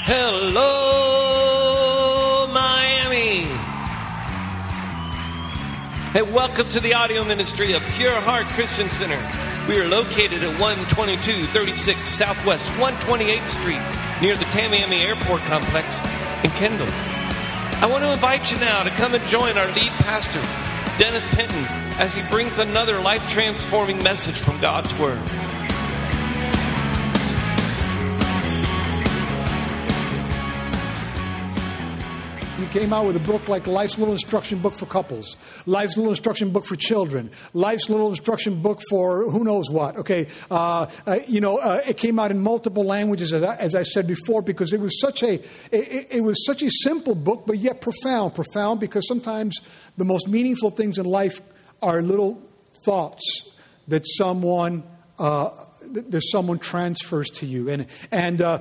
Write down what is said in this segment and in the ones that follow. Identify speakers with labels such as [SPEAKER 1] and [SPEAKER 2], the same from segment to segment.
[SPEAKER 1] Hello, Miami. Hey, welcome to the audio ministry of Pure Heart Christian Center. We are located at 12236 Southwest 128th Street, near the Tamiami Airport Complex in Kendall. I want to invite you now to come and join our lead pastor, Dennis Penton, as he brings another life-transforming message from God's Word.
[SPEAKER 2] We came out with a book like Life's Little Instruction Book for Couples, Life's Little Instruction Book for Children, Life's Little Instruction Book for who knows what. Okay, it came out in multiple languages, as I said before, because it was such a simple book, but yet profound. Profound because sometimes the most meaningful things in life are little thoughts that someone transfers to you, I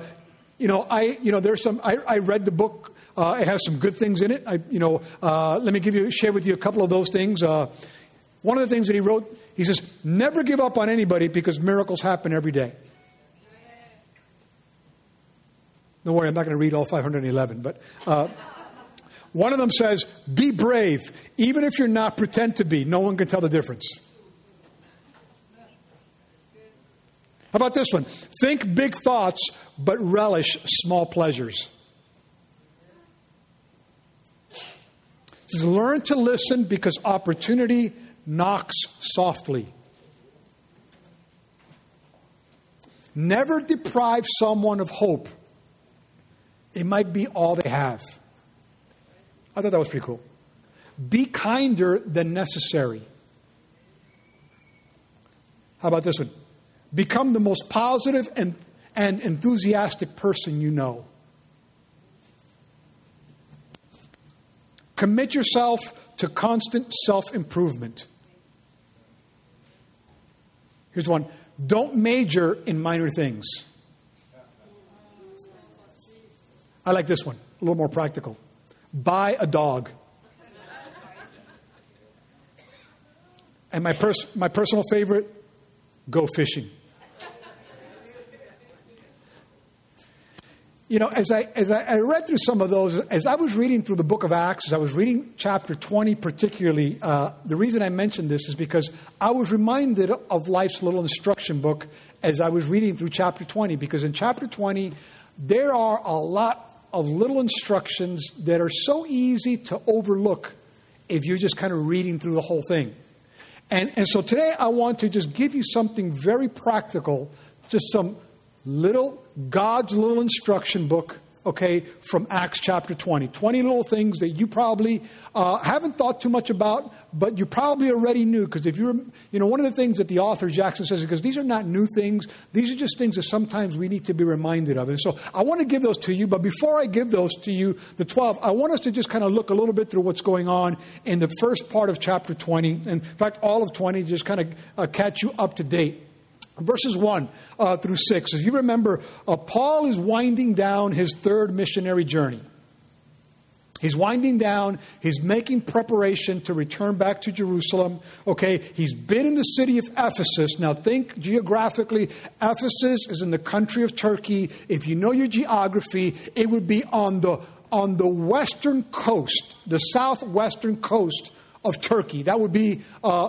[SPEAKER 2] read the book. It has some good things in it. Let me share with you a couple of those things. One of the things that he wrote, he says, never give up on anybody because miracles happen every day. Don't worry, I'm not going to read all 511. But one of them says, be brave. Even if you're not, pretend to be. No one can tell the difference. How about this one? Think big thoughts, but relish small pleasures. It says, learn to listen because opportunity knocks softly. Never deprive someone of hope. It might be all they have. I thought that was pretty cool. Be kinder than necessary. How about this one? Become the most positive and enthusiastic person you know. Commit yourself to constant self-improvement. Here's one. Don't major in minor things. I like this one. A little more practical. Buy a dog. And my personal favorite, go fishing. You know, as I read through some of those, as I was reading through the book of Acts, as I was reading chapter 20 particularly, the reason I mentioned this is because I was reminded of Life's Little Instruction Book as I was reading through chapter 20. Because in chapter 20, there are a lot of little instructions that are so easy to overlook if you're just kind of reading through the whole thing. And so today I want to just give you something very practical, just some God's little instruction book, okay, from Acts chapter 20. 20 little things that you probably haven't thought too much about, but you probably already knew. Because if one of the things that the author Jackson says is because these are not new things. These are just things that sometimes we need to be reminded of. And so I want to give those to you. But before I give those to you, the 12, I want us to just kind of look a little bit through what's going on in the first part of chapter 20. In fact, all of 20, just kind of catch you up to date. Verses 1 through 6. If you remember, Paul is winding down his third missionary journey. He's winding down. He's making preparation to return back to Jerusalem. Okay, he's been in the city of Ephesus. Now think geographically. Ephesus is in the country of Turkey. If you know your geography, it would be on the western coast, the southwestern coast of Turkey. That would be,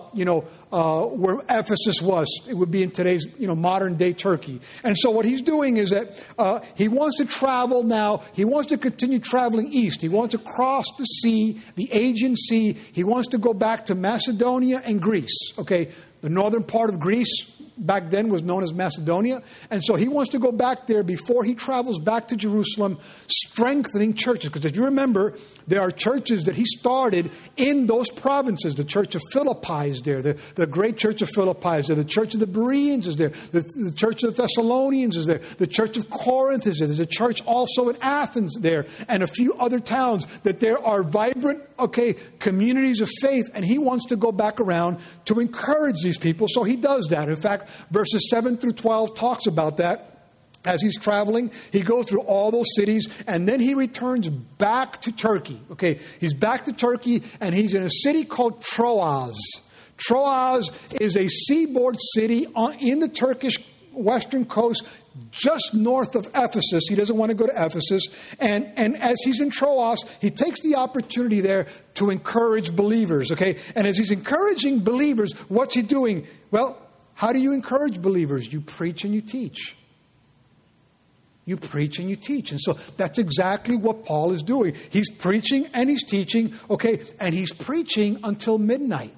[SPEAKER 2] where Ephesus was. It would be in today's, modern day Turkey. And so what he's doing is that he wants to travel now. He wants to continue traveling east. He wants to cross the sea, the Aegean Sea. He wants to go back to Macedonia and Greece. Okay, the northern part of Greece back then was known as Macedonia. And so he wants to go back there before he travels back to Jerusalem, strengthening churches. Because if you remember, there are churches that he started in those provinces. The church of Philippi is there. The great church of Philippi is there. The church of the Bereans is there. The church of the Thessalonians is there. The church of Corinth is there. There's a church also in Athens there. And a few other towns that there are vibrant, communities of faith. And he wants to go back around to encourage these people. So he does that. In fact, verses 7 through 12 talks about that. As he's traveling, he goes through all those cities, and then he returns back to Turkey. Okay, he's back to Turkey, and he's in a city called Troas. Troas is a seaboard city in the Turkish western coast, just north of Ephesus. He doesn't want to go to Ephesus. And as he's in Troas, he takes the opportunity there to encourage believers, okay? And as he's encouraging believers, what's he doing? Well, how do you encourage believers? You preach and you teach. You preach and you teach. And so that's exactly what Paul is doing. He's preaching and he's teaching, okay? And he's preaching until midnight.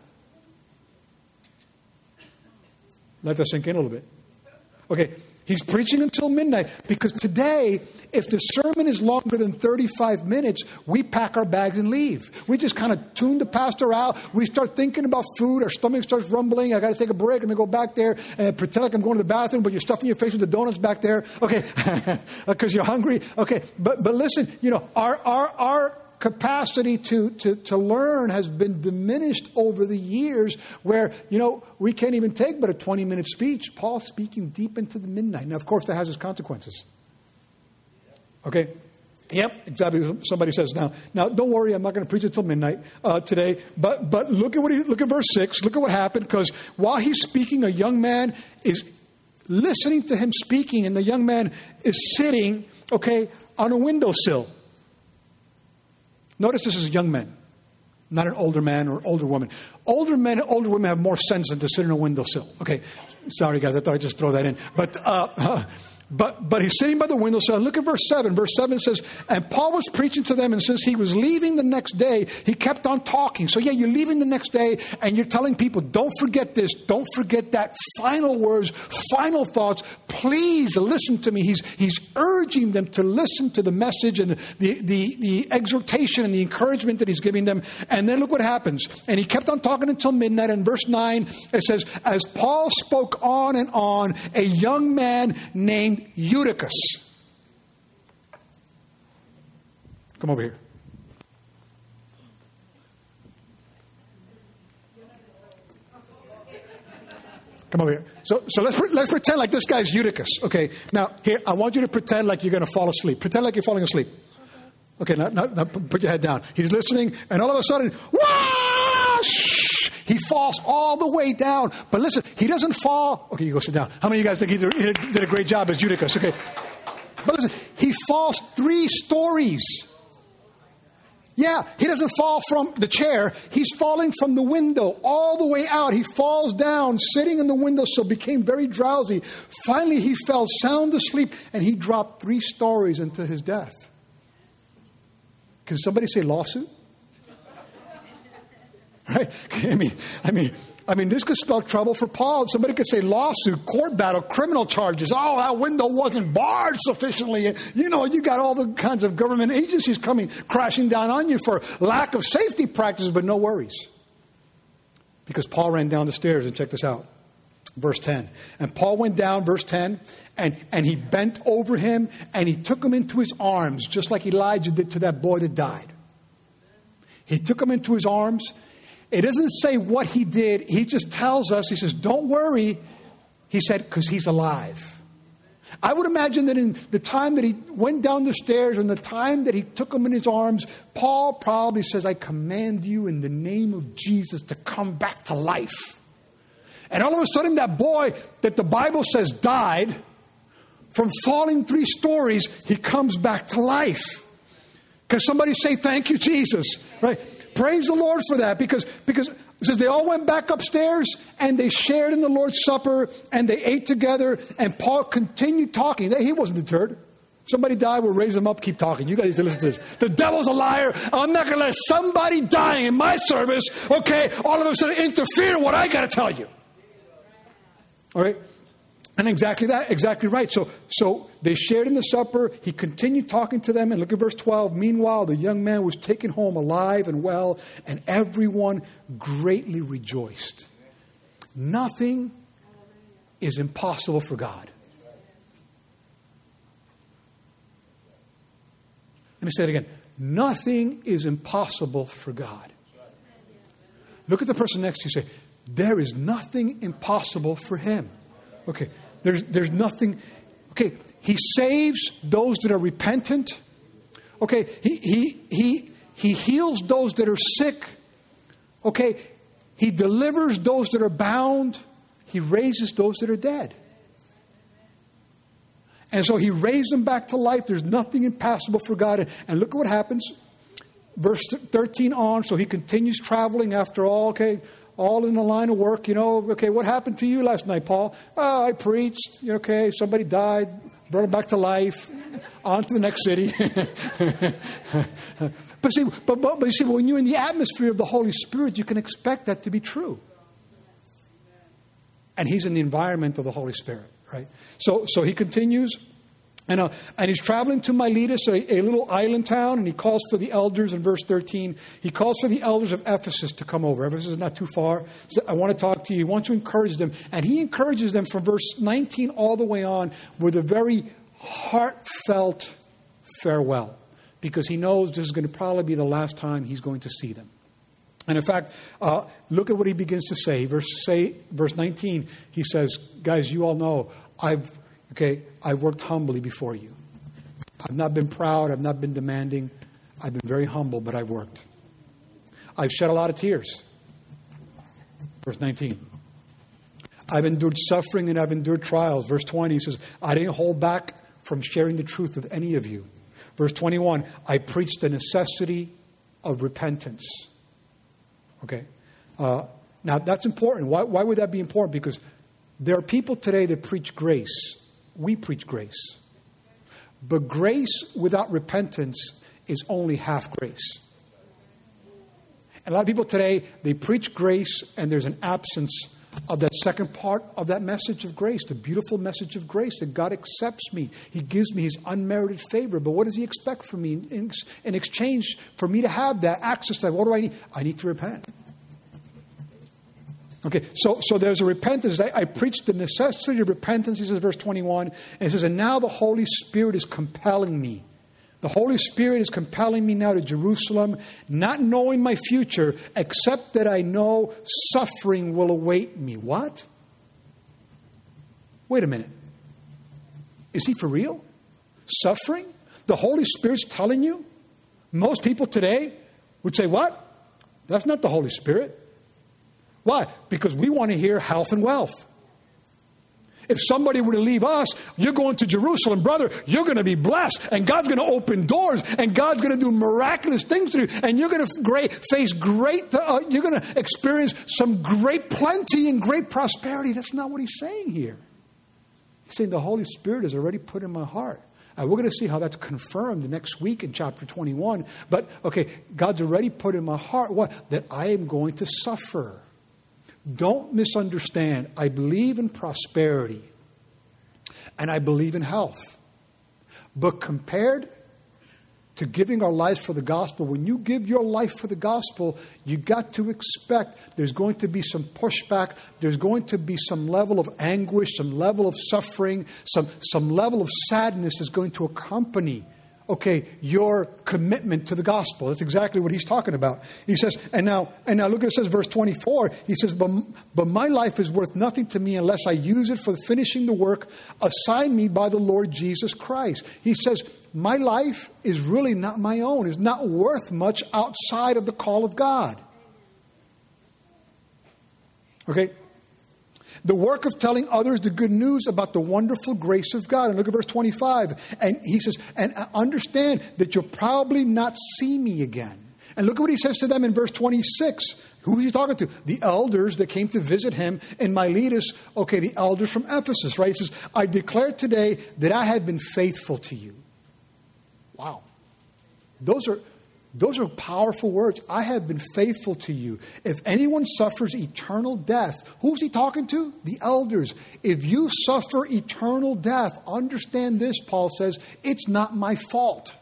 [SPEAKER 2] Let that sink in a little bit. Okay, he's preaching until midnight because today, if the sermon is longer than 35 minutes, we pack our bags and leave. We just kind of tune the pastor out. We start thinking about food. Our stomach starts rumbling. I got to take a break. I'm going to go back there and pretend like I'm going to the bathroom, but you're stuffing your face with the donuts back there. Okay, because you're hungry. Okay, but listen, you know, our capacity to learn has been diminished over the years where, you know, we can't even take but a 20-minute speech. Paul's speaking deep into the midnight. Now, of course, that has its consequences. Okay? Yep, exactly. Somebody says now, don't worry, I'm not going to preach until midnight today. But look at verse 6. Look at what happened, because while he's speaking, a young man is listening to him speaking, and the young man is sitting, okay, on a windowsill. Notice this is a young man, not an older man or older woman. Older men and older women have more sense than to sit on a windowsill. Okay, sorry guys, I thought I'd just throw that in. But he's sitting by the windowsill. And look at verse 7. Verse 7 says, and Paul was preaching to them, and since he was leaving the next day, he kept on talking. So yeah, you're leaving the next day, and you're telling people, don't forget this, don't forget that, final words, final thoughts. Please listen to me. He's urging them to listen to the message and the exhortation and the encouragement that he's giving them. And then look what happens. And he kept on talking until midnight. And verse 9, it says, as Paul spoke on and on, a young man named Eutychus. Come over here. Come over here. So let's pretend like this guy's Eutychus. Okay. Now here, I want you to pretend like you're going to fall asleep. Pretend like you're falling asleep. Okay. Now put your head down. He's listening, and all of a sudden, whoosh! He falls all the way down. But listen, he doesn't fall. Okay, you go sit down. How many of you guys think he did a great job as Eutychus? Okay. But listen, he falls 3 stories. Yeah, he doesn't fall from the chair. He's falling from the window all the way out. He falls down, sitting in the windowsill, became very drowsy. Finally, he fell sound asleep, and he dropped 3 stories into his death. Can somebody say lawsuit? Right? I mean, this could spell trouble for Paul. Somebody could say lawsuit, court battle, criminal charges. Oh, that window wasn't barred sufficiently. And, you know, you got all the kinds of government agencies coming crashing down on you for lack of safety practices, but no worries. Because Paul ran down the stairs, and check this out. Verse 10. And Paul went down, verse 10, and he bent over him, and he took him into his arms, just like Elijah did to that boy that died. He took him into his arms. It doesn't say what he did. He just tells us, he says, don't worry. He said, because he's alive. I would imagine that in the time that he went down the stairs and the time that he took him in his arms, Paul probably says, I command you in the name of Jesus to come back to life. And all of a sudden, that boy that the Bible says died, from falling 3 stories, he comes back to life. Can somebody say, thank you, Jesus? Right? Praise the Lord for that, because it says they all went back upstairs and they shared in the Lord's Supper and they ate together, and Paul continued talking. He wasn't deterred. Somebody died, we'll raise them up, keep talking. You guys need to listen to this. The devil's a liar. I'm not going to let somebody dying in my service, okay, all of a sudden interfere with what I got to tell you. All right? And exactly that, exactly right. So they shared in the supper. He continued talking to them. And look at verse 12. Meanwhile, the young man was taken home alive and well, and everyone greatly rejoiced. Nothing is impossible for God. Let me say it again. Nothing is impossible for God. Look at the person next to you and say, there is nothing impossible for him. Okay. There's nothing. Okay, he saves those that are repentant. Okay, he heals those that are sick. Okay, he delivers those that are bound. He raises those that are dead. And so he raised them back to life. There's nothing impossible for God. And look at what happens. Verse 13 on, so he continues traveling after all, okay, all in the line of work, okay, what happened to you last night, Paul? Oh, I preached, okay, somebody died, brought him back to life, on to the next city. But you see, when you're in the atmosphere of the Holy Spirit, you can expect that to be true. And he's in the environment of the Holy Spirit, right? So he continues, and he's traveling to Miletus, a little island town, and he calls for the elders in verse 13. He calls for the elders of Ephesus to come over. Ephesus is not too far. So I want to talk to you. He wants to encourage them. And he encourages them from verse 19 all the way on with a very heartfelt farewell, because he knows this is going to probably be the last time he's going to see them. And in fact, look at what he begins to say. Verse 19, he says, guys, you all know, I've worked humbly before you. I've not been proud. I've not been demanding. I've been very humble, but I've worked. I've shed a lot of tears. Verse 19. I've endured suffering and I've endured trials. Verse 20, he says, I didn't hold back from sharing the truth with any of you. Verse 21, I preached the necessity of repentance. Okay. Now, that's important. Why would that be important? Because there are people today that preach grace. We preach grace. But grace without repentance is only half grace. And a lot of people today, they preach grace and there's an absence of that second part of that message of grace, the beautiful message of grace that God accepts me. He gives me his unmerited favor. But what does he expect from me in exchange for me to have that access to that? What do I need? I need to repent. Okay, so there's a repentance. I preached the necessity of repentance, he says, verse 21. And it says, and now the Holy Spirit is compelling me. The Holy Spirit is compelling me now to Jerusalem, not knowing my future, except that I know suffering will await me. What? Wait a minute. Is he for real? Suffering? The Holy Spirit's telling you? Most people today would say, what? That's not the Holy Spirit. Why? Because we want to hear health and wealth. If somebody were to leave us, you're going to Jerusalem, brother, you're going to be blessed. And God's going to open doors. And God's going to do miraculous things to you. And you're going to you're going to experience some great plenty and great prosperity. That's not what he's saying here. He's saying the Holy Spirit is already put in my heart. And we're going to see how that's confirmed the next week in chapter 21. But, okay, God's already put in my heart what? That I am going to suffer. Don't misunderstand. I believe in prosperity and I believe in health. But compared to giving our lives for the gospel, when you give your life for the gospel, you got to expect there's going to be some pushback. There's going to be some level of anguish, some level of suffering, some level of sadness is going to accompany your commitment to the gospel. That's exactly what he's talking about. He says, and now look at it says, verse 24. He says, but my life is worth nothing to me unless I use it for finishing the work assigned me by the Lord Jesus Christ. He says, my life is really not my own. It's not worth much outside of the call of God. Okay? The work of telling others the good news about the wonderful grace of God. And look at verse 25. And he says, and understand that you'll probably not see me again. And look at what he says to them in verse 26. Who is he talking to? The elders that came to visit him in Miletus. Okay, the elders from Ephesus, right? He says, I declare today that I have been faithful to you. Wow. Those are powerful words. I have been faithful to you. If anyone suffers eternal death, who's he talking to? The elders. If you suffer eternal death, understand this, Paul says, it's not my fault.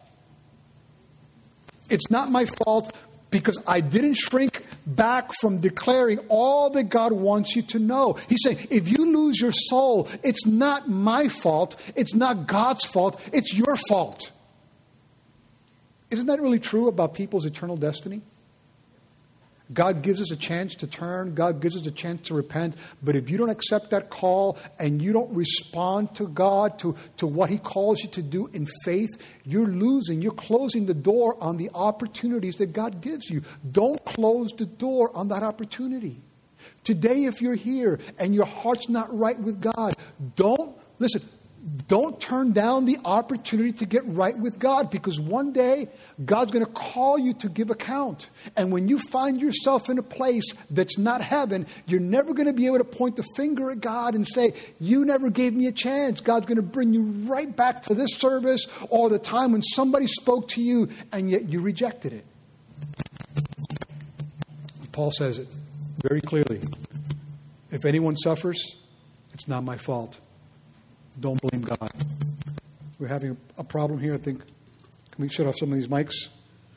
[SPEAKER 2] It's not my fault because I didn't shrink back from declaring all that God wants you to know. He's saying, if you lose your soul, it's not my fault. It's not God's fault. It's your fault. Isn't that really true about people's eternal destiny? God gives us a chance to turn. God gives us a chance to repent. But if you don't accept that call and you don't respond to God, to what he calls you to do in faith, you're losing. You're closing the door on the opportunities that God gives you. Don't close the door on that opportunity. Today, if you're here and your heart's not right with God, Don't turn down the opportunity to get right with God, because one day God's going to call you to give account. And when you find yourself in a place that's not heaven, you're never going to be able to point the finger at God and say, you never gave me a chance. God's going to bring you right back to this service or the time when somebody spoke to you and yet you rejected it. Paul says it very clearly. If anyone suffers, it's not my fault. Don't blame God. We're having a problem here, I think. Can we shut off some of these mics?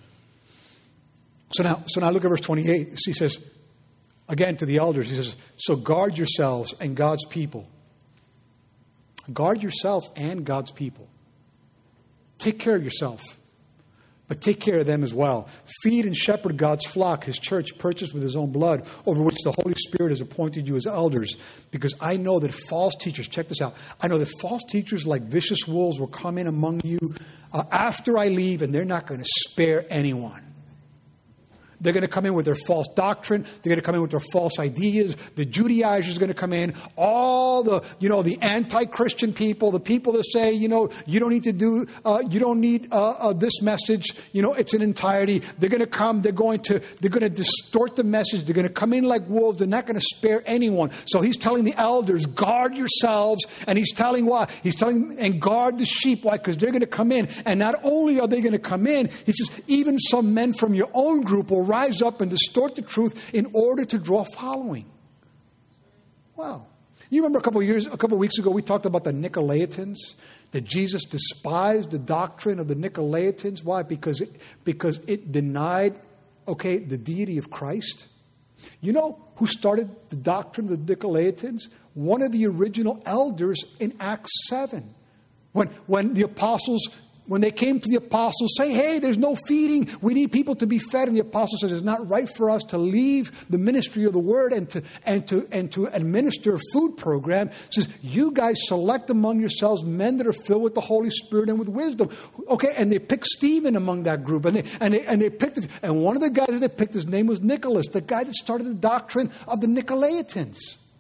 [SPEAKER 2] So now look at verse 28. He says, again to the elders, he says, so guard yourselves and God's people. Guard yourselves and God's people. Take care of yourself, but take care of them as well. Feed and shepherd God's flock, his church purchased with his own blood, over which the Holy Spirit has appointed you as elders. Because I know that false teachers, check this out, I know that false teachers like vicious wolves will come in among you after I leave, and they're not going to spare anyone. They're going to come in with their false doctrine. They're going to come in with their false ideas. The Judaizers are going to come in. All the anti-Christian people, the people that say, you don't need to do, you don't need this message. It's an entirety. They're going to come. They're going to distort the message. They're going to come in like wolves. They're not going to spare anyone. So he's telling the elders, guard yourselves. And he's telling why? He's telling, and guard the sheep. Why? Because they're going to come in. And not only are they going to come in, he says, even some men from your own group will rise up and distort the truth in order to draw following. Wow. You remember a couple of weeks ago, we talked about the Nicolaitans, that Jesus despised the doctrine of the Nicolaitans. Why? Because it denied, the deity of Christ. You know who started the doctrine of the Nicolaitans? One of the original elders in Acts 7. When the apostles, when they came to the apostles, say, hey, there's no feeding. We need people to be fed. And the apostle says, it's not right for us to leave the ministry of the word and to administer a food program. It says, you guys select among yourselves men that are filled with the Holy Spirit and with wisdom. Okay, and they picked Stephen among that group. And they picked it. And one of the guys that they picked, his name was Nicholas, the guy that started the doctrine of the Nicolaitans.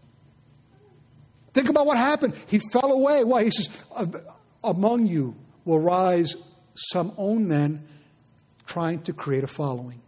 [SPEAKER 2] Think about what happened. He fell away. Why? He says, among you will rise some own men trying to create a following.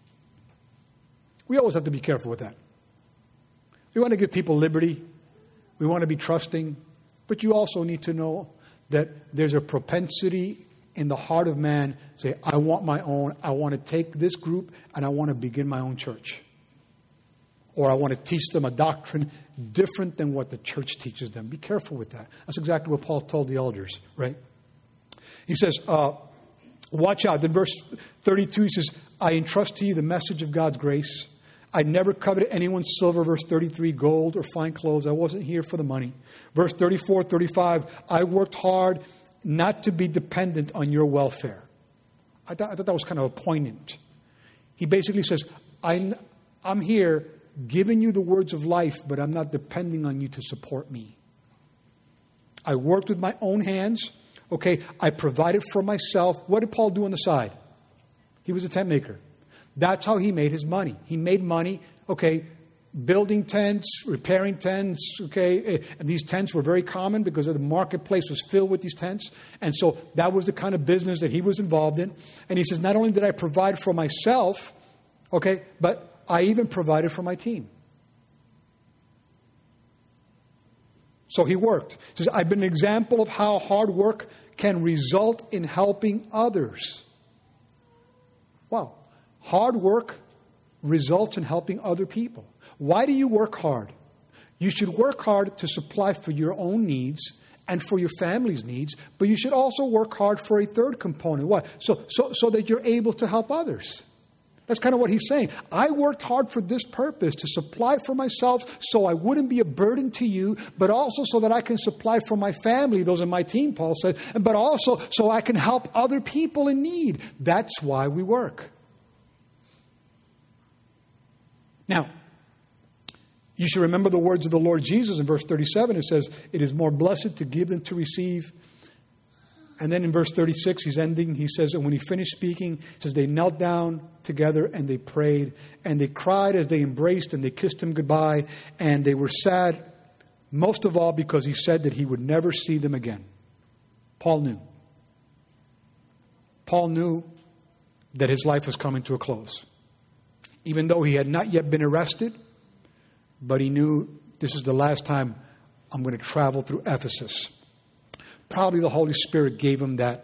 [SPEAKER 2] We always have to be careful with that. We want to give people liberty. We want to be trusting. But you also need to know that there's a propensity in the heart of man to say, I want my own. I want to take this group and I want to begin my own church. Or I want to teach them a doctrine different than what the church teaches them. Be careful with that. That's exactly what Paul told the elders, right? He says, watch out. Then verse 32, he says, I entrust to you the message of God's grace. I never coveted anyone's silver, verse 33, gold or fine clothes. I wasn't here for the money. Verse 34, 35, I worked hard not to be dependent on your welfare. I thought that was kind of poignant. He basically says, I'm here giving you the words of life, but I'm not depending on you to support me. I worked with my own hands. Okay, I provided for myself. What did Paul do on the side? He was a tent maker. That's how he made his money. He made money, building tents, repairing tents, and these tents were very common because the marketplace was filled with these tents. And so that was the kind of business that he was involved in. And he says, not only did I provide for myself, but I even provided for my team. So he worked. He says, I've been an example of how hard work can result in helping others. Wow. Hard work results in helping other people. Why do you work hard? You should work hard to supply for your own needs and for your family's needs, but you should also work hard for a third component. Why? So that you're able to help others. That's kind of what he's saying. I worked hard for this purpose, to supply for myself so I wouldn't be a burden to you, but also so that I can supply for my family, those in my team, Paul said, but also so I can help other people in need. That's why we work. Now, you should remember the words of the Lord Jesus in verse 37. It says, it is more blessed to give than to receive. And then in verse 36, he's ending. He says, and when he finished speaking, he says, they knelt down together and they prayed. And they cried as they embraced and they kissed him goodbye. And they were sad, most of all, because he said that he would never see them again. Paul knew. Paul knew that his life was coming to a close. Even though he had not yet been arrested, but he knew this is the last time I'm going to travel through Ephesus. Probably the Holy Spirit gave him that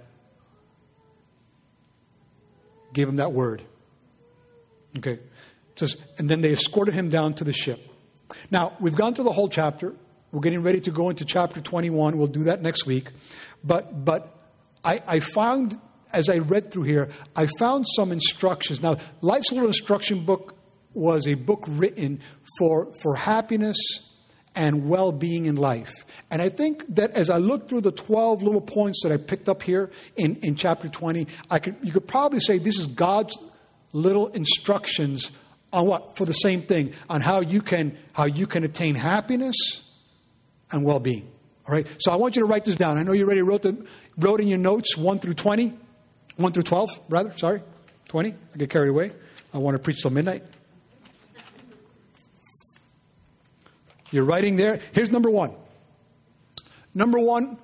[SPEAKER 2] word. Okay. It says, and then they escorted him down to the ship. Now, we've gone through the whole chapter. We're getting ready to go into chapter 21. We'll do that next week. But I found, as I read through here, I found some instructions. Now, Life's Little Instruction Book was a book written for happiness and well-being in life. And I think that as I look through the 12 little points that I picked up here in chapter 20, you could probably say this is God's little instructions on what? For the same thing, on how you can attain happiness and well-being. All right. So I want you to write this down. I know you already wrote in your notes 1 through 20, 1 through 12, rather. Sorry, 20. I get carried away. I want to preach till midnight. You're writing there. Here's number 1. Number 1,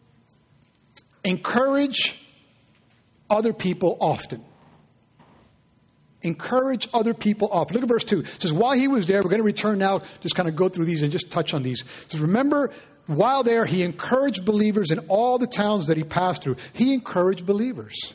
[SPEAKER 2] encourage other people often. Encourage other people often. Look at verse 2. It says, while he was there, we're going to return now, just kind of go through these and just touch on these. It says, remember, while there, he encouraged believers in all the towns that he passed through. He encouraged believers.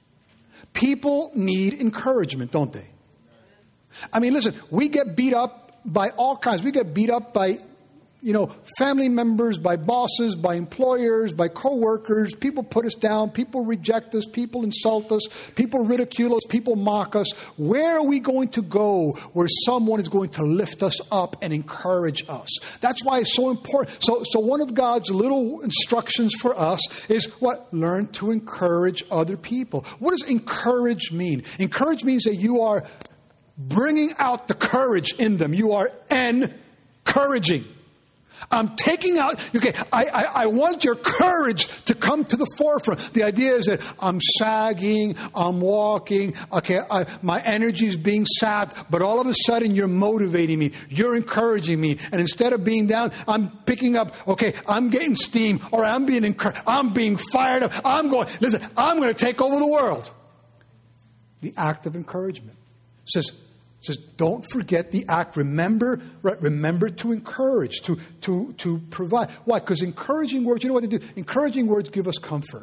[SPEAKER 2] People need encouragement, don't they? I mean, listen, we get beat up by all kinds. We get beat up by, family members, by bosses, by employers, by coworkers. People put us down. People reject us. People insult us. People ridicule us. People mock us. Where are we going to go where someone is going to lift us up and encourage us? That's why it's so important. So one of God's little instructions for us is what? Learn to encourage other people. What does encourage mean? Encourage means that you are bringing out the courage in them. You are encouraging. I'm taking out, I want your courage to come to the forefront. The idea is that I'm sagging, I'm walking, my energy is being sapped, but all of a sudden you're motivating me, you're encouraging me. And instead of being down, I'm picking up, I'm getting steam, or I'm being encouraged, I'm being fired up, I'm going to take over the world. The act of encouragement. It says, don't forget the act. Remember to encourage, to provide. Why? Because encouraging words, you know what they do? Encouraging words give us comfort.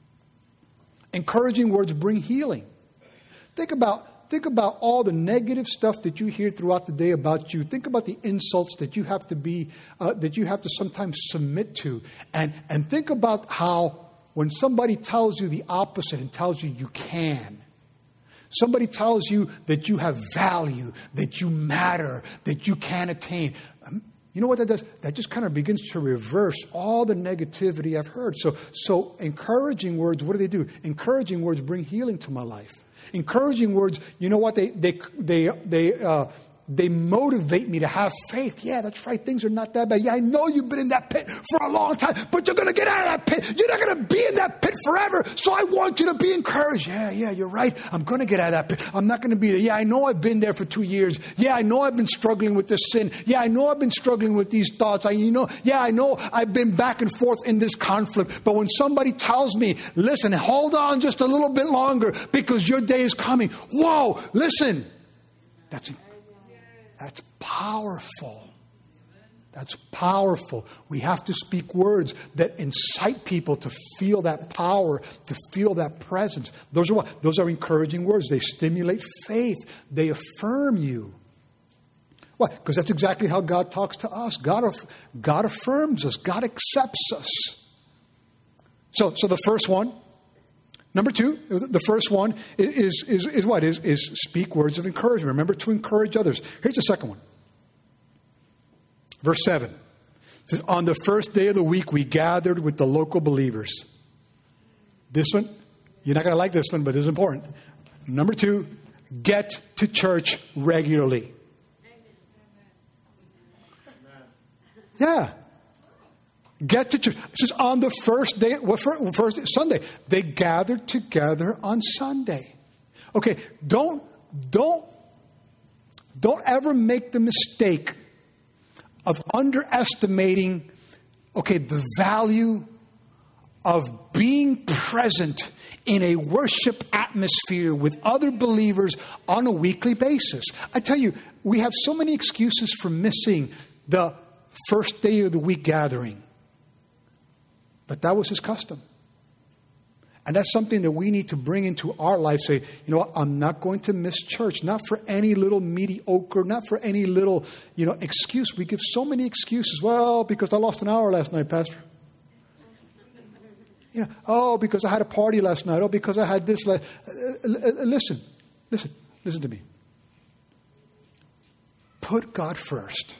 [SPEAKER 2] Encouraging words bring healing. Think about all the negative stuff that you hear throughout the day about you. Think about the insults that you have to sometimes submit to, and think about how when somebody tells you the opposite and tells you you can. Somebody tells you that you have value, that you matter, that you can attain. You know what that does? That just kind of begins to reverse all the negativity I've heard. So encouraging words, what do? Encouraging words bring healing to my life. Encouraging words, you know what? They motivate me to have faith. Yeah, that's right. Things are not that bad. Yeah, I know you've been in that pit for a long time, but you're going to get out of that pit. You're not going to be in that pit forever. So I want you to be encouraged. Yeah, you're right. I'm going to get out of that pit. I'm not going to be there. Yeah, I know I've been there for 2 years. Yeah, I know I've been struggling with this sin. Yeah, I know I've been struggling with these thoughts. I know I've been back and forth in this conflict. But when somebody tells me, listen, hold on just a little bit longer because your day is coming. Whoa, listen. That's powerful. That's powerful. We have to speak words that incite people to feel that power, to feel that presence. Those are what? Those are encouraging words. They stimulate faith. They affirm you. Why? Because that's exactly how God talks to us. God affirms us. God accepts us. So the first one. Number 2, the first one is what? Is speak words of encouragement. Remember to encourage others. Here's the second one. Verse 7. It says, on the first day of the week, we gathered with the local believers. This one, you're not going to like this one, but it's important. Number 2, get to church regularly. Yeah. Get to church. It says on the first day, first Sunday. They gathered together on Sunday. Okay, don't ever make the mistake of underestimating, the value of being present in a worship atmosphere with other believers on a weekly basis. I tell you, we have so many excuses for missing the first day of the week gathering. But that was his custom. And that's something that we need to bring into our life. Say, you know what, I'm not going to miss church. Not for any little mediocre, not for any little, excuse. We give so many excuses. Well, because I lost an hour last night, Pastor. Oh, because I had a party last night. Oh, because I had this. Listen to me. Put God first.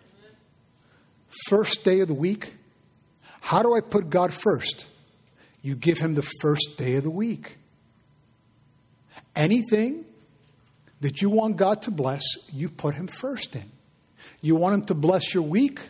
[SPEAKER 2] First day of the week. How do I put God first? You give him the first day of the week. Anything that you want God to bless, you put him first in. You want him to bless your week?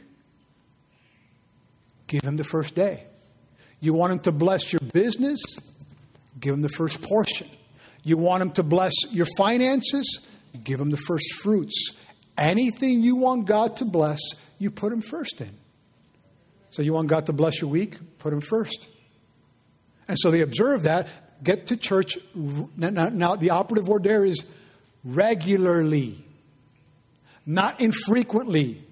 [SPEAKER 2] Give him the first day. You want him to bless your business? Give him the first portion. You want him to bless your finances? Give him the first fruits. Anything you want God to bless, you put him first in. So you want God to bless your week? Put him first. And so they observe that. Get to church. Now the operative word there is regularly. Not infrequently.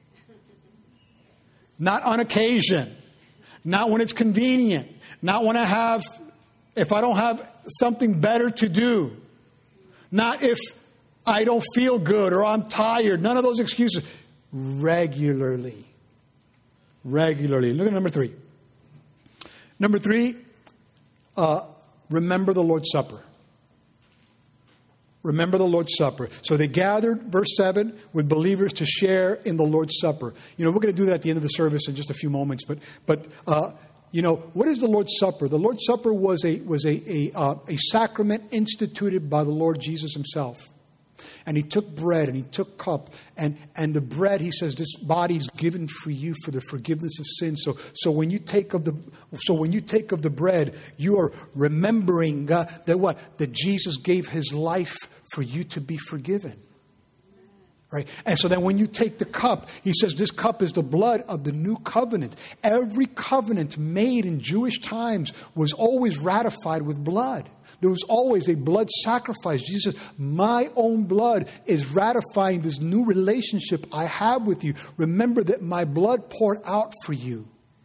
[SPEAKER 2] Not on occasion. Not when it's convenient. Not when if I don't have something better to do. Not if I don't feel good or I'm tired. None of those excuses. Regularly. Regularly. Look at number 3. Number 3, remember the Lord's Supper. Remember the Lord's Supper. So they gathered, verse 7, with believers to share in the Lord's Supper. We're going to do that at the end of the service in just a few moments. But what is the Lord's Supper? The Lord's Supper was a sacrament instituted by the Lord Jesus himself. And he took bread and he took cup. And the bread, he says, this body is given for you for the forgiveness of sins. So when you take of the bread, you are remembering that Jesus gave his life for you to be forgiven. Right? And so then when you take the cup, he says this cup is the blood of the new covenant. Every covenant made in Jewish times was always ratified with blood. There was always a blood sacrifice. Jesus says, my own blood is ratifying this new relationship I have with you. Remember that my blood poured out for you,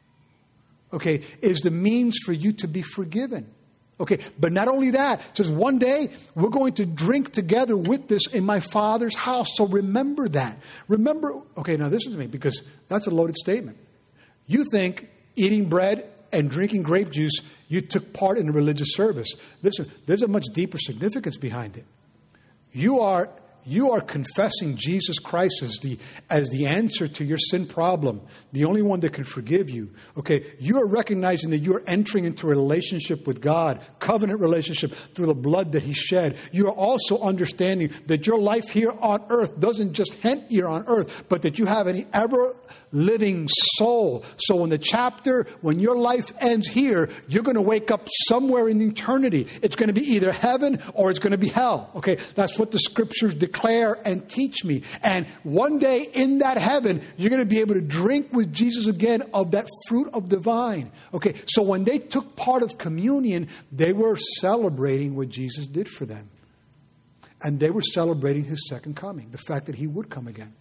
[SPEAKER 2] is the means for you to be forgiven. But not only that, it says one day we're going to drink together with this in my Father's house. So remember that. Remember, now this is me, because that's a loaded statement. You think eating bread and drinking grape juice, you took part in a religious service. Listen, there's a much deeper significance behind it. You are confessing Jesus Christ as the answer to your sin problem, the only one that can forgive you. You are recognizing that you are entering into a relationship with God, covenant relationship through the blood that he shed. You are also understanding that your life here on earth doesn't just end here on earth, but that you have an ever living soul. So when your life ends here, you're going to wake up somewhere in eternity. It's going to be either heaven or it's going to be hell. That's what the scriptures declare and teach me. And one day in that heaven, you're going to be able to drink with Jesus again of that fruit of the vine. So when they took part of communion, they were celebrating what Jesus did for them. And they were celebrating his second coming, the fact that he would come again.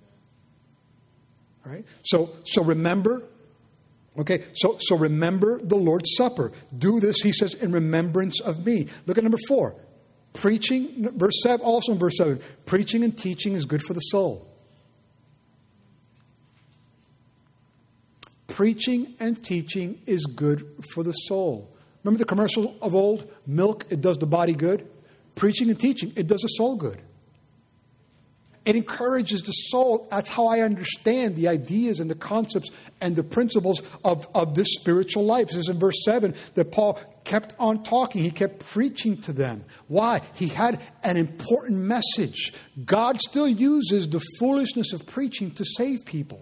[SPEAKER 2] All right? So remember, so remember the Lord's Supper. Do this, he says, in remembrance of me. Look at number 4. Preaching, verse 7, also in verse 7, preaching and teaching is good for the soul. Preaching and teaching is good for the soul. Remember the commercial of old? Milk, it does the body good. Preaching and teaching, it does the soul good. It encourages the soul. That's how I understand the ideas and the concepts and the principles of this spiritual life. It says in verse 7 that Paul kept on talking. He kept preaching to them. Why? He had an important message. God still uses the foolishness of preaching to save people.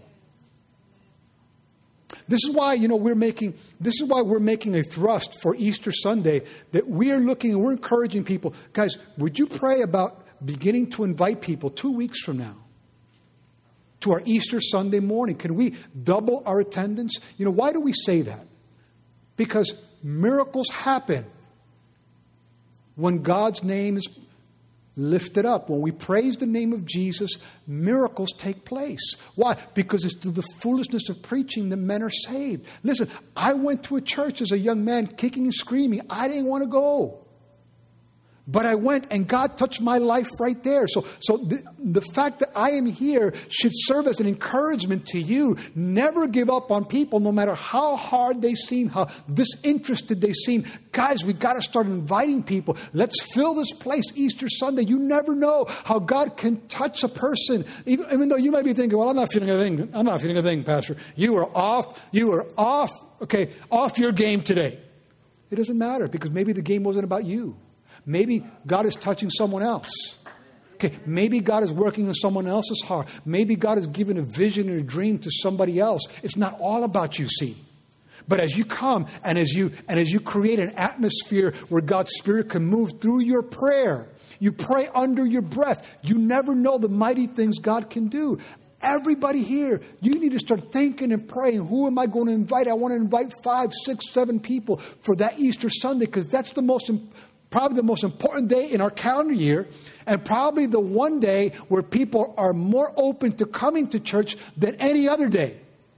[SPEAKER 2] This is why, we're making a thrust for Easter Sunday, that we're encouraging people. Guys, would you pray about beginning to invite people 2 weeks from now to our Easter Sunday morning? Can we double our attendance? Why do we say that? Because miracles happen when God's name is lifted up. When we praise the name of Jesus, miracles take place. Why? Because it's through the foolishness of preaching that men are saved. Listen, I went to a church as a young man kicking and screaming. I didn't want to go. But I went and God touched my life right there. So the fact that I am here should serve as an encouragement to you. Never give up on people, no matter how hard they seem, how disinterested they seem. Guys, we got to start inviting people. Let's fill this place Easter Sunday. You never know how God can touch a person. Even though you might be thinking, well, I'm not feeling a thing. I'm not feeling a thing, Pastor. You are off your game today. It doesn't matter, because maybe the game wasn't about you. Maybe God is touching someone else. Okay, maybe God is working on someone else's heart. Maybe God is giving a vision and a dream to somebody else. It's not all about you, see. But as you come and as you create an atmosphere where God's Spirit can move through your prayer, you pray under your breath. You never know the mighty things God can do. Everybody here, you need to start thinking and praying. Who am I going to invite? I want to invite 5, 6, 7 people for that Easter Sunday, because that's probably the most important day in our calendar year, and probably the one day where people are more open to coming to church than any other day.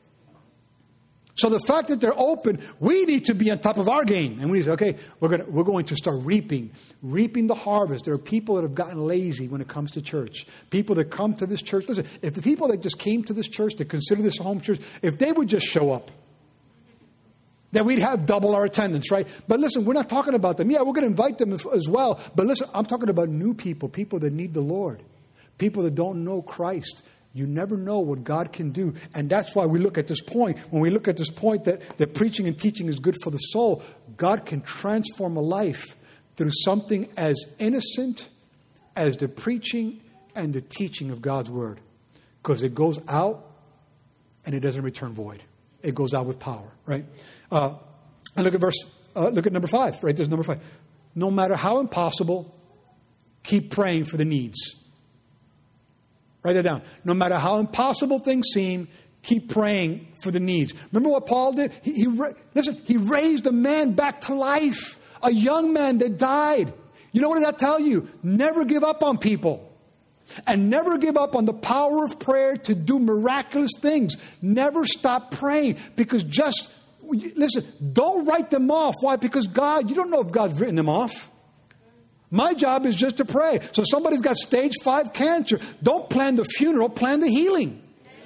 [SPEAKER 2] So the fact that they're open, we need to be on top of our game. And we say, okay, we're going to start reaping the harvest. There are people that have gotten lazy when it comes to church. People that come to this church. Listen, if the people that just came to this church, that consider this a home church, if they would just show up, then we'd have double our attendance, right? But listen, we're not talking about them. Yeah, we're going to invite them as well. But listen, I'm talking about new people that need the Lord, people that don't know Christ. You never know what God can do. And that's why we look at this point. When we look at this point that preaching and teaching is good for the soul, God can transform a life through something as innocent as the preaching and the teaching of God's word. Because it goes out and it doesn't return void. It goes out with power, right? And look at number 5, right? There's number 5. No matter how impossible, keep praying for the needs. Write that down. No matter how impossible things seem, keep praying for the needs. Remember what Paul did? He raised a man back to life, a young man that died. You know what did that tell you? Never give up on people. And never give up on the power of prayer to do miraculous things. Never stop praying, because listen, don't write them off. Why? Because God, you don't know if God's written them off. My job is just to pray. So somebody's got stage 5 cancer. Don't plan the funeral, plan the healing.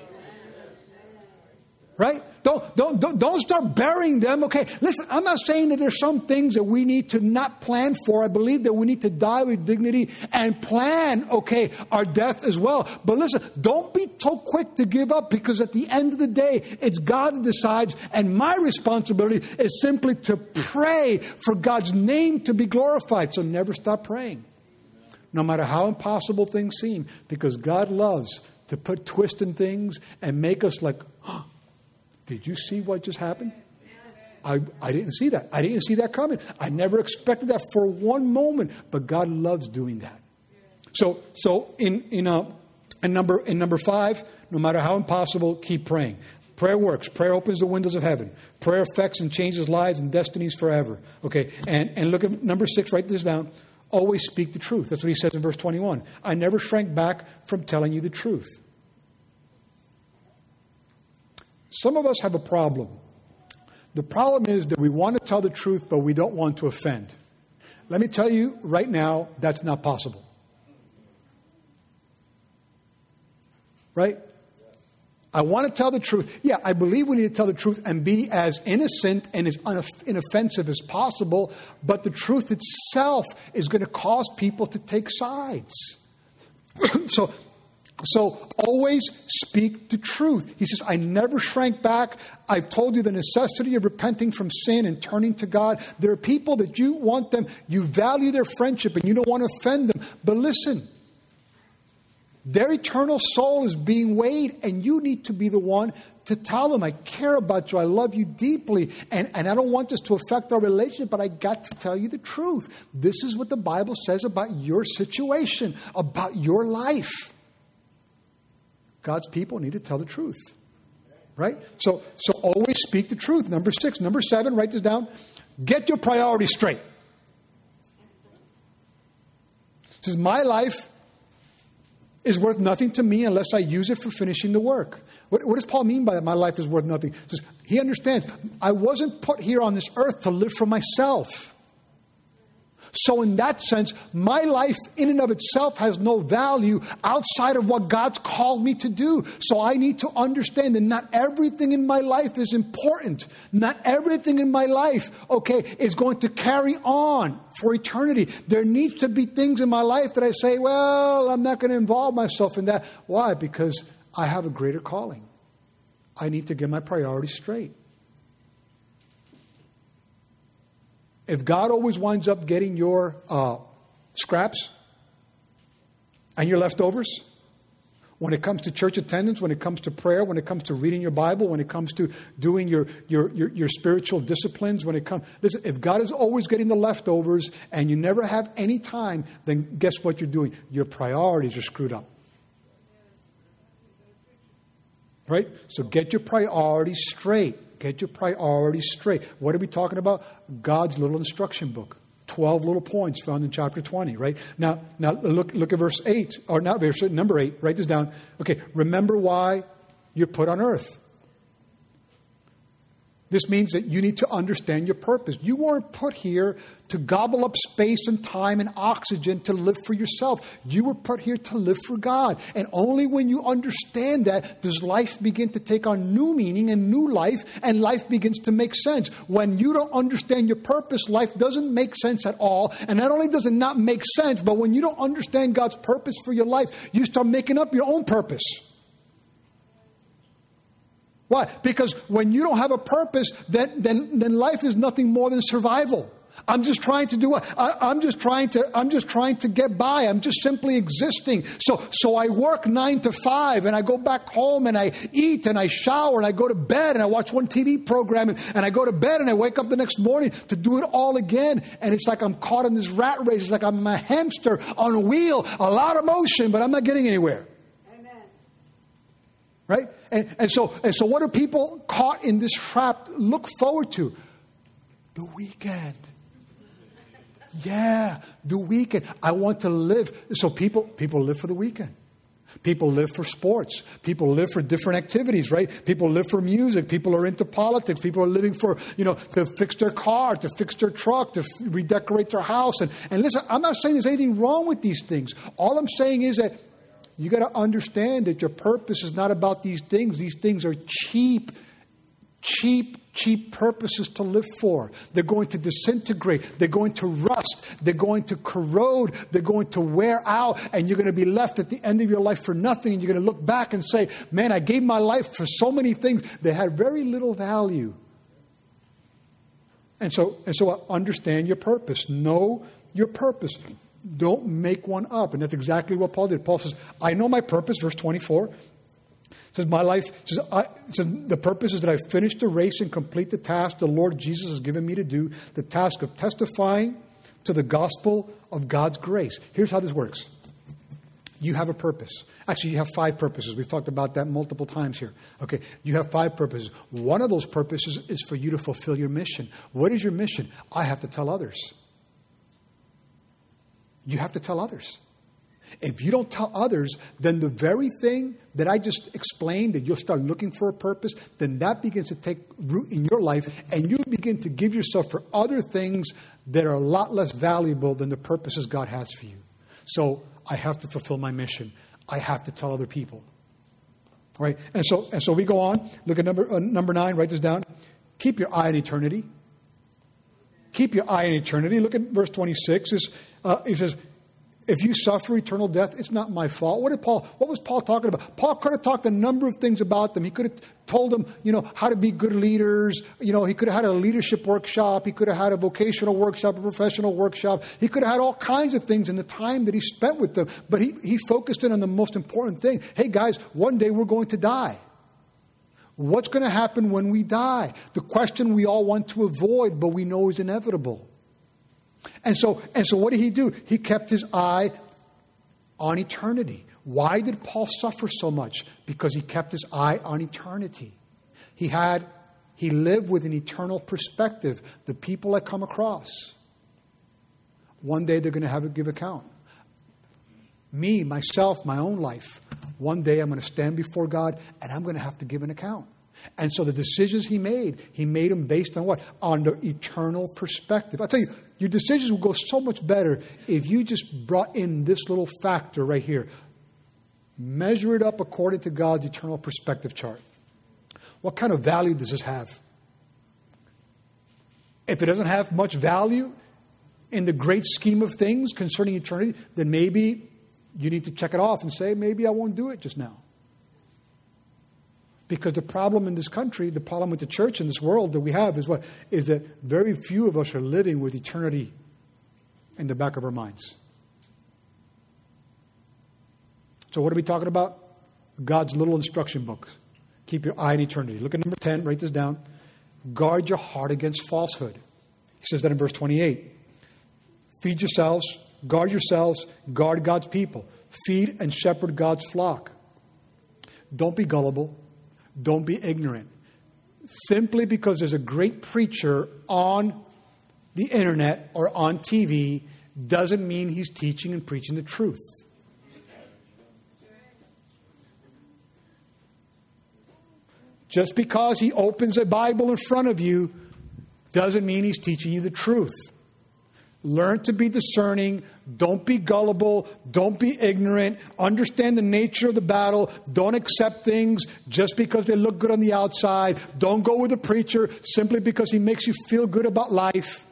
[SPEAKER 2] Right? Don't start burying them. Okay, listen, I'm not saying that there's some things that we need to not plan for. I believe that we need to die with dignity and plan, our death as well. But listen, don't be so quick to give up, because at the end of the day, it's God that decides. And my responsibility is simply to pray for God's name to be glorified. So never stop praying, no matter how impossible things seem, because God loves to put twists in things and make us like, did you see what just happened? I didn't see that. I didn't see that coming. I never expected that for one moment. But God loves doing that. So in number 5, no matter how impossible, keep praying. Prayer works. Prayer opens the windows of heaven. Prayer affects and changes lives and destinies forever. Okay, and look at number 6. Write this down. Always speak the truth. That's what he says in verse 21. I never shrank back from telling you the truth. Some of us have a problem. The problem is that we want to tell the truth, but we don't want to offend. Let me tell you right now, that's not possible. Right? I want to tell the truth. Yeah, I believe we need to tell the truth and be as innocent and as inoffensive as possible, but the truth itself is going to cause people to take sides. So always speak the truth. He says, I never shrank back. I've told you the necessity of repenting from sin and turning to God. There are people that you want them, you value their friendship and you don't want to offend them. But listen, their eternal soul is being weighed, and you need to be the one to tell them, I care about you, I love you deeply, and I don't want this to affect our relationship, but I got to tell you the truth. This is what the Bible says about your situation, about your life. God's people need to tell the truth. Right? So always speak the truth. Number 6. Number 7, write this down. Get your priorities straight. It says, my life is worth nothing to me unless I use it for finishing the work. What does Paul mean by that? My life is worth nothing. He says, he understands, I wasn't put here on this earth to live for myself. So in that sense, my life in and of itself has no value outside of what God's called me to do. So I need to understand that not everything in my life is important. Not everything in my life, is going to carry on for eternity. There needs to be things in my life that I say, well, I'm not going to involve myself in that. Why? Because I have a greater calling. I need to get my priorities straight. If God always winds up getting your scraps and your leftovers, when it comes to church attendance, when it comes to prayer, when it comes to reading your Bible, when it comes to doing your spiritual disciplines, listen, if God is always getting the leftovers and you never have any time, then guess what you're doing? Your priorities are screwed up. Right? So get your priorities straight. Get your priorities straight. What are we talking about? God's little instruction book. 12 little points found in chapter 20, right? Now look at verse 8, or not verse number 8. Write this down. Okay, remember why you're put on earth. This means that you need to understand your purpose. You weren't put here to gobble up space and time and oxygen to live for yourself. You were put here to live for God. And only when you understand that does life begin to take on new meaning and new life, and life begins to make sense. When you don't understand your purpose, life doesn't make sense at all. And not only does it not make sense, but when you don't understand God's purpose for your life, you start making up your own purpose. Why? Because when you don't have a purpose, then life is nothing more than survival. I'm just trying to do what? I'm just trying to get by. I'm just simply existing. So I work 9 to 5 and I go back home and I eat and I shower and I go to bed and I watch one TV program and I go to bed and I wake up the next morning to do it all again. And it's like I'm caught in this rat race. It's like I'm a hamster on a wheel, a lot of motion, but I'm not getting anywhere.
[SPEAKER 3] Amen.
[SPEAKER 2] Right? And so what do people caught in this trap look forward to? The weekend. Yeah, the weekend. I want to live. So people live for the weekend. People live for sports. People live for different activities, right? People live for music. People are into politics. People are living for, to fix their car, to fix their truck, to redecorate their house. And listen, I'm not saying there's anything wrong with these things. All I'm saying is that you got to understand that your purpose is not about these things. These things are cheap purposes to live for. They're going to disintegrate. They're going to rust. They're going to corrode. They're going to wear out. And you're going to be left at the end of your life for nothing. And you're going to look back and say, man, I gave my life for so many things that had very little value. And so understand your purpose. Know your purpose. Don't make one up. And that's exactly what Paul did. Paul says, I know my purpose, verse 24. Says my life. Says the purpose is that I finish the race and complete the task the Lord Jesus has given me to do, the task of testifying to the gospel of God's grace. Here's how this works. You have a purpose. Actually, you have 5 purposes. We've talked about that multiple times here. Okay, you have 5 purposes. One of those purposes is for you to fulfill your mission. What is your mission? I have to tell others. You have to tell others. If you don't tell others, then the very thing that I just explained, that you'll start looking for a purpose, then that begins to take root in your life, and you begin to give yourself for other things that are a lot less valuable than the purposes God has for you. So I have to fulfill my mission. I have to tell other people. Right? And so we go on. Look at number 9. Write this down. Keep your eye on eternity. Keep your eye on eternity. Look at verse 26. He says, if you suffer eternal death, it's not my fault. What was Paul talking about? Paul could have talked a number of things about them. He could have told them, how to be good leaders. He could have had a leadership workshop. He could have had a vocational workshop, a professional workshop. He could have had all kinds of things in the time that he spent with them. But he focused in on the most important thing. Hey, guys, one day we're going to die. What's going to happen when we die? The question we all want to avoid, but we know is inevitable. And so what did he do? He kept his eye on eternity. Why did Paul suffer so much? Because he kept his eye on eternity. He lived with an eternal perspective. The people I come across, one day they're going to have to give account. Me, myself, my own life. One day I'm going to stand before God and I'm going to have to give an account. And so the decisions he made them based on what? On the eternal perspective. I'll tell you, your decisions will go so much better if you just brought in this little factor right here. Measure it up according to God's eternal perspective chart. What kind of value does this have? If it doesn't have much value in the great scheme of things concerning eternity, then maybe you need to check it off and say, maybe I won't do it just now. Because the problem in this country, the problem with the church in this world that we have is what? Is that very few of us are living with eternity in the back of our minds. So what are we talking about? God's little instruction books. Keep your eye on eternity. Look at number 10. Write this down. Guard your heart against falsehood. He says that in verse 28. Feed yourselves, guard God's people. Feed and shepherd God's flock. Don't be gullible. Don't be ignorant. Simply because there's a great preacher on the internet or on TV doesn't mean he's teaching and preaching the truth. Just because he opens a Bible in front of you doesn't mean he's teaching you the truth. Learn to be discerning. Don't be gullible. Don't be ignorant. Understand the nature of the battle. Don't accept things just because they look good on the outside. Don't go with a preacher simply because he makes you feel good about life.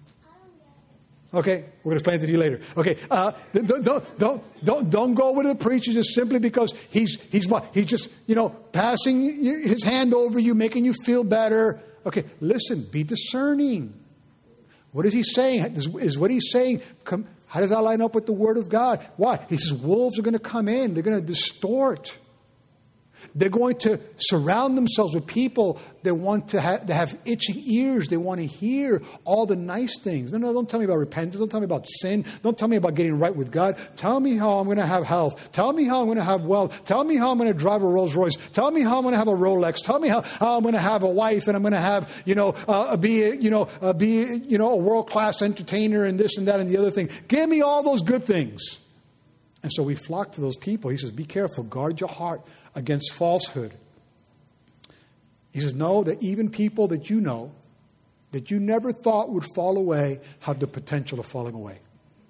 [SPEAKER 2] Okay, we're going to explain it to you later. Okay, don't go with the preacher just simply because he's what? He's just, passing his hand over you, making you feel better. Okay, listen, be discerning. What is he saying? Is what he's saying, how does that line up with the Word of God? Why? He says wolves are going to come in. They're going to distort. They're going to surround themselves with people that want to have itching ears. They want to hear all the nice things. No, don't tell me about repentance. Don't tell me about sin. Don't tell me about getting right with God. Tell me how I'm going to have health. Tell me how I'm going to have wealth. Tell me how I'm going to drive a Rolls Royce. Tell me how I'm going to have a Rolex. Tell me how I'm going to have a wife and I'm going to have, be a world-class entertainer and this and that and the other thing. Give me all those good things. And so we flock to those people. He says, be careful. Guard your heart against falsehood. He says, know that even people that you know, that you never thought would fall away, have the potential of falling away.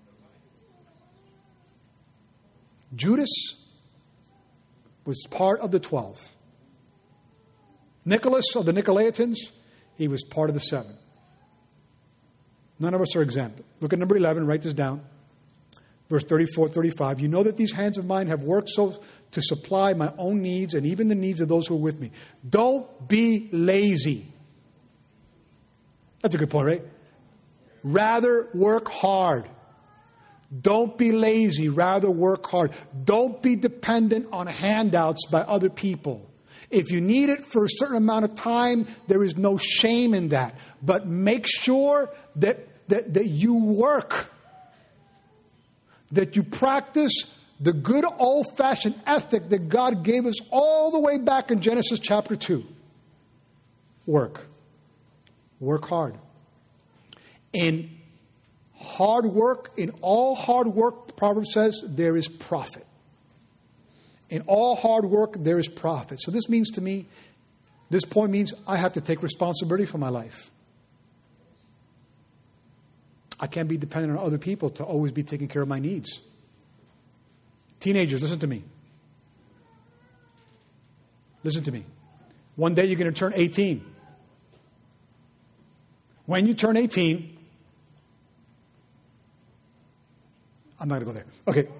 [SPEAKER 2] Judas was part of the 12. Nicholas of the Nicolaitans, he was part of the 7. None of us are exempt. Look at number 11. Write this down. Verse 34, 35. You know that these hands of mine have worked so to supply my own needs and even the needs of those who are with me. Don't be lazy. That's a good point, right? Rather work hard. Don't be lazy. Rather work hard. Don't be dependent on handouts by other people. If you need it for a certain amount of time, there is no shame in that. But make sure that you work. That you practice the good old-fashioned ethic that God gave us all the way back in Genesis chapter 2. Work. Work hard. In hard work, in all hard work, the Proverbs says, there is profit. In all hard work, there is profit. So this means to me, this point means I have to take responsibility for my life. I can't be dependent on other people to always be taking care of my needs. Teenagers, listen to me. Listen to me. One day you're going to turn 18. When you turn 18, I'm not going to go there. Okay.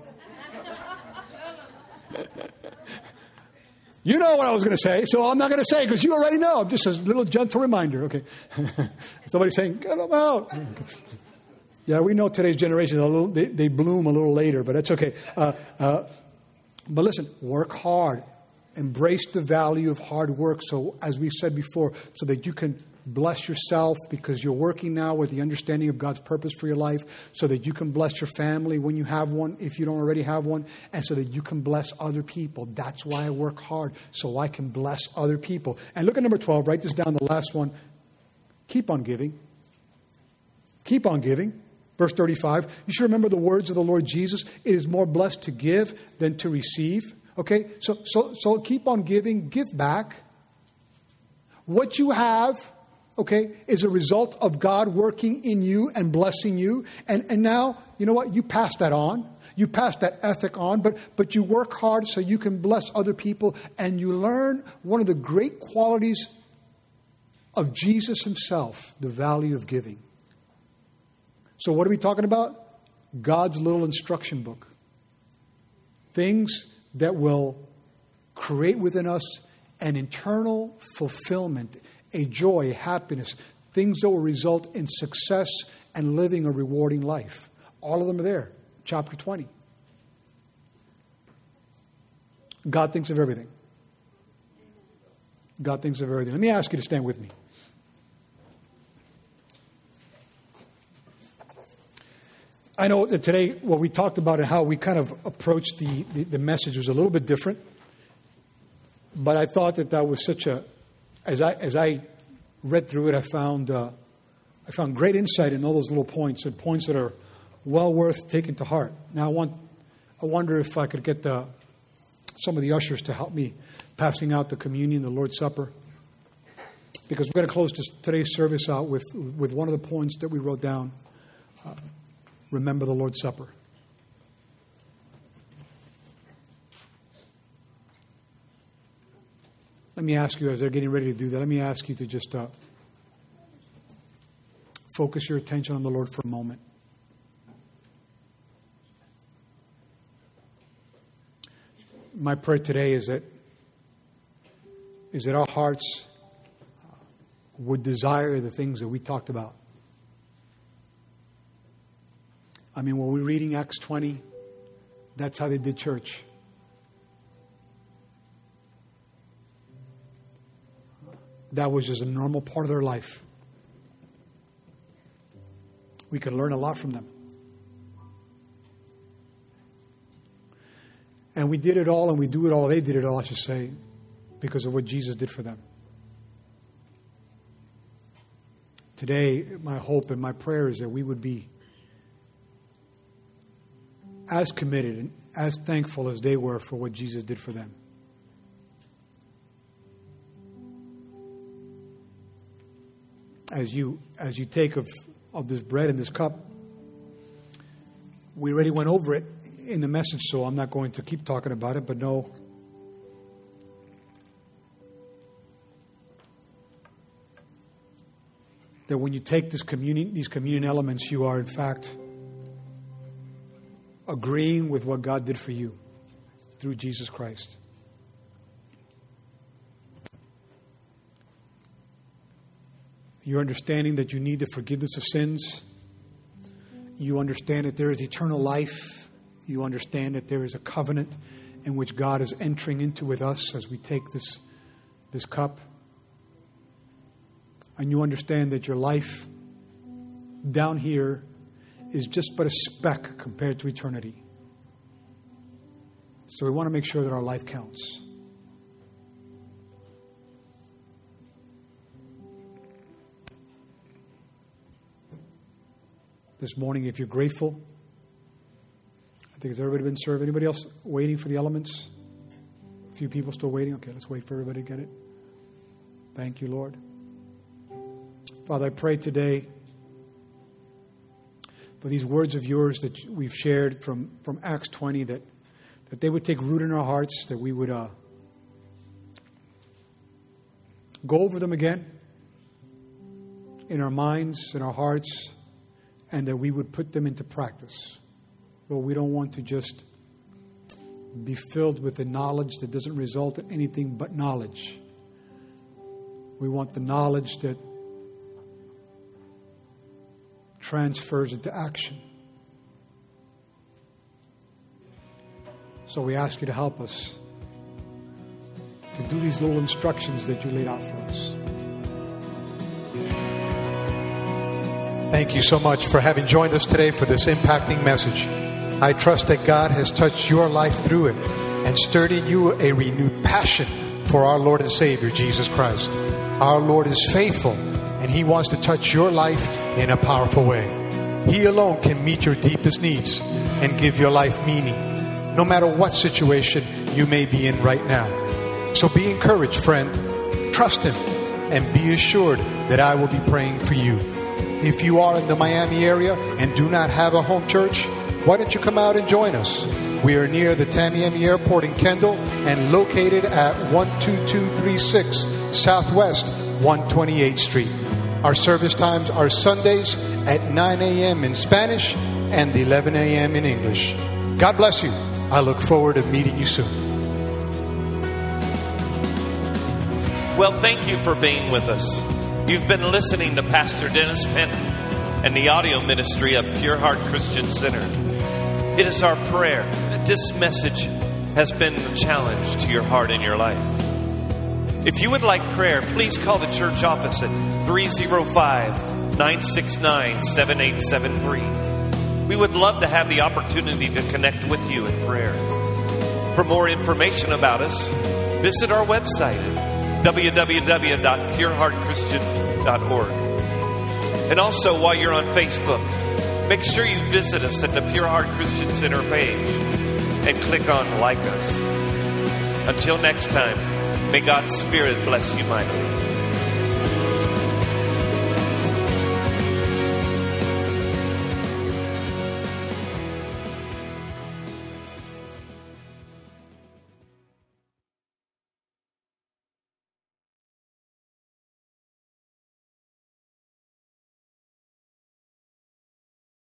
[SPEAKER 2] You know what I was going to say, so I'm not going to say because you already know. Just a little gentle reminder. Okay. Somebody's saying, get them out. Yeah, we know today's generation, they bloom a little later, but that's okay. But listen, work hard. Embrace the value of hard work, so as we said before, so that you can bless yourself because you're working now with the understanding of God's purpose for your life so that you can bless your family when you have one, if you don't already have one, and so that you can bless other people. That's why I work hard, so I can bless other people. And look at number 12. Write this down, the last one. Keep on giving. Keep on giving. Verse 35. You should remember the words of the Lord Jesus. It is more blessed to give than to receive. Okay? So keep on giving. Give back. What you have, okay, is a result of God working in you and blessing you. And now, you know what? You pass that on. You pass that ethic on, but you work hard so you can bless other people. And you learn one of the great qualities of Jesus himself, the value of giving. So what are we talking about? God's little instruction book. Things that will create within us an internal fulfillment, a joy, happiness, things that will result in success and living a rewarding life. All of them are there. Chapter 20. God thinks of everything. God thinks of everything. Let me ask you to stand with me. I know that today what we talked about and how we kind of approached the message was a little bit different. But I thought that was such a, as I read through it, I found great insight in all those little points and points that are well worth taking to heart. Now I wonder if I could get some of the ushers to help me passing out the communion, the Lord's Supper, because we're going to close today's service out with one of the points that we wrote down. Remember the Lord's Supper. Let me ask you, as they're getting ready to do that, let me ask you to just focus your attention on the Lord for a moment. My prayer today is that our hearts would desire the things that we talked about. I mean, when we're reading Acts 20, that's how they did church. That was just a normal part of their life. We could learn a lot from them. And we did it all, and we do it all. They did it all, I should say, because of what Jesus did for them. Today, my hope and my prayer is that we would be as committed and as thankful as they were for what Jesus did for them. As you take of this bread and this cup, we already went over it in the message, so I'm not going to keep talking about it, but know that when you take these communion elements, you are in fact agreeing with what God did for you through Jesus Christ. You're understanding that you need the forgiveness of sins. You understand that there is eternal life. You understand that there is a covenant in which God is entering into with us as we take this cup. And you understand that your life down here is just but a speck compared to eternity. So we want to make sure that our life counts. This morning, if you're grateful, I think has everybody been served? Anybody else waiting for the elements? A few people still waiting? Okay, let's wait for everybody to get it. Thank you, Lord. Father, I pray today for these words of yours that we've shared from Acts 20, that they would take root in our hearts, that we would go over them again in our minds, in our hearts, and that we would put them into practice. Lord, we don't want to just be filled with the knowledge that doesn't result in anything but knowledge. We want the knowledge that transfers into action. So we ask you to help us to do these little instructions that you laid out for us.
[SPEAKER 3] Thank you so much for having joined us today for this impacting message. I trust that God has touched your life through it and stirred in you a renewed passion for our Lord and Savior, Jesus Christ. Our Lord is faithful, and He wants to touch your life in a powerful way. He alone can meet your deepest needs and give your life meaning, no matter what situation you may be in right now. So be encouraged, friend. Trust Him and be assured that I will be praying for you. If you are in the Miami area and do not have a home church, why don't you come out and join us? We are near the Tamiami Airport in Kendall and located at 12236 Southwest 128th Street. Our service times are Sundays at 9 a.m. in Spanish and 11 a.m. in English. God bless you. I look forward to meeting you soon.
[SPEAKER 1] Well, thank you for being with us. You've been listening to Pastor Dennis Penn and the audio ministry of Pure Heart Christian Center. It is our prayer that this message has been a challenge to your heart and your life. If you would like prayer, please call the church office at 305-969-7873. We would love to have the opportunity to connect with you in prayer. For more information about us, visit our website at www.pureheartchristian.org. And also, while you're on Facebook, make sure you visit us at the Pure Heart Christian Center page and click on Like Us. Until next time, may God's Spirit bless you mightily.